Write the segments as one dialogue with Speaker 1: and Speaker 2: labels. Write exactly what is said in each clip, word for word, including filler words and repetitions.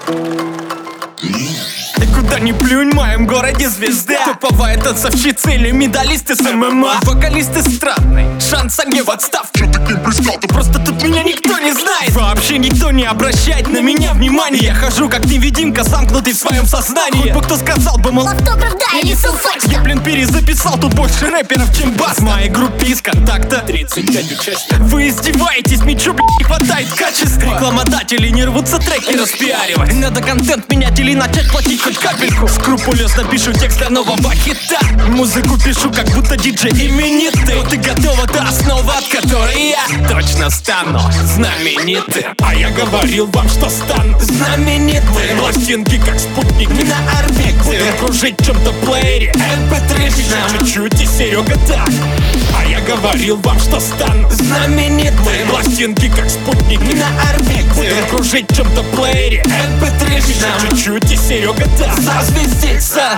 Speaker 1: Ты куда ни плюнь, в моем городе звезда. Топовая танцовщица или медалисты с ММА. Вокалисты странный, шанса не в отставку.
Speaker 2: Чё таким близко?
Speaker 1: Ты просто тут меня никто не знает. Вообще никто не обращает на меня внимания. Я хожу как невидимка, замкнутый в своем сознании. Хоть бы кто сказал бы, мол,
Speaker 3: Автограф дай или салфетка.
Speaker 1: я, блин, перезаписал тут больше рэперов, чем бас. В моей группе из контакта тридцать пять участников. Вы издеваетесь, ничего, блин, не хватает качества. Рекламодатели не рвутся треки распиаривать. Надо контент менять или начать платить хоть капельку. Скрупулезно пишу текст для нового хита. Музыку пишу, как будто диджей именитый. Вот и готова та основа, от которой я точно стану знаменитым. А я говорил вам, что стану знаменитым. Пластинки, как спутник на орбите. Буду кружить в чем-то плеере эм пэ три, чуть-чуть и Серега так. А я говорил вам, что стану знаменитым. Пластинки, как спутник на орбите. Буду кружить в чем-то плеере эм пэ три, чуть-чуть и Серега так. Зазвездиться,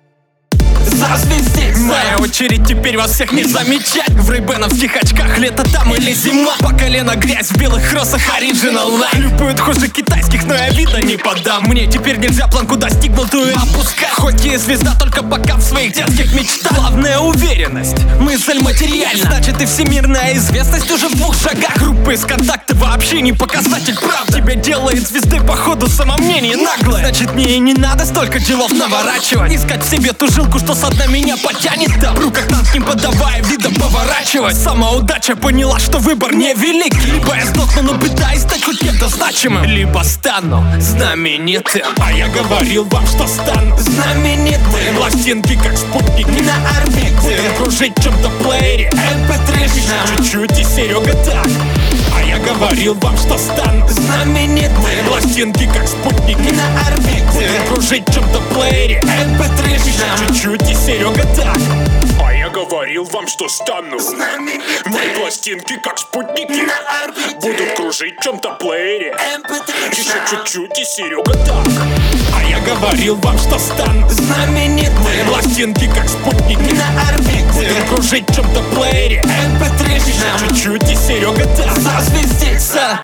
Speaker 1: зазвездиться. Моя очередь теперь вас всех не замечать. В рейбеновских очках, лето там или зима. По колено грязь в белых кроссах Original Line. Любую хуже китайских, но я вида не подам. Мне теперь нельзя планку достигнутую опускать. Хоть я и звезда, только пока в своих детских мечтах. Главная уверенность, мысль материальна. Значит и всемирная известность уже в двух шагах. Группа из контакта вообще не показатель прав. Тебя делает звездой походу самомнение наглое. Значит мне и не надо столько делов наворачивать. Искать в себе ту жилку, что со дна меня потянет. Добру как танк, не подавая вида поворачивать. Сама удача поняла, что выбор невелик. Либо я сдохну, но пытаюсь стать хоть кем-то значимым, либо стану знаменитым. А я говорил вам, что стану знаменитым. Пластинки, как спутник на орбите. Буду кружить в чем-то плеере эм пэ три, чуть-чуть и Серега так. А я говорил вам, что стану знаменитым. Пластинки, как спутник на орбите. Буду кружить в чем-то плеере эм пэ три, чуть-чуть и Серега так.
Speaker 2: А я говорил вам, что стану
Speaker 1: знаменитым.
Speaker 2: Мои пластинки, как спутники
Speaker 1: На орбите.
Speaker 2: будут кружить в чем-то плеере
Speaker 1: эм пэ три.
Speaker 2: еще чуть-чуть и Серега так.
Speaker 1: А я говорил вам, что стану знаменитым. Пластинки, как спутник на орбите. Буду кружить в чем-то плеере эм пэ три, чуть-чуть и Серега так. Зазвездиться.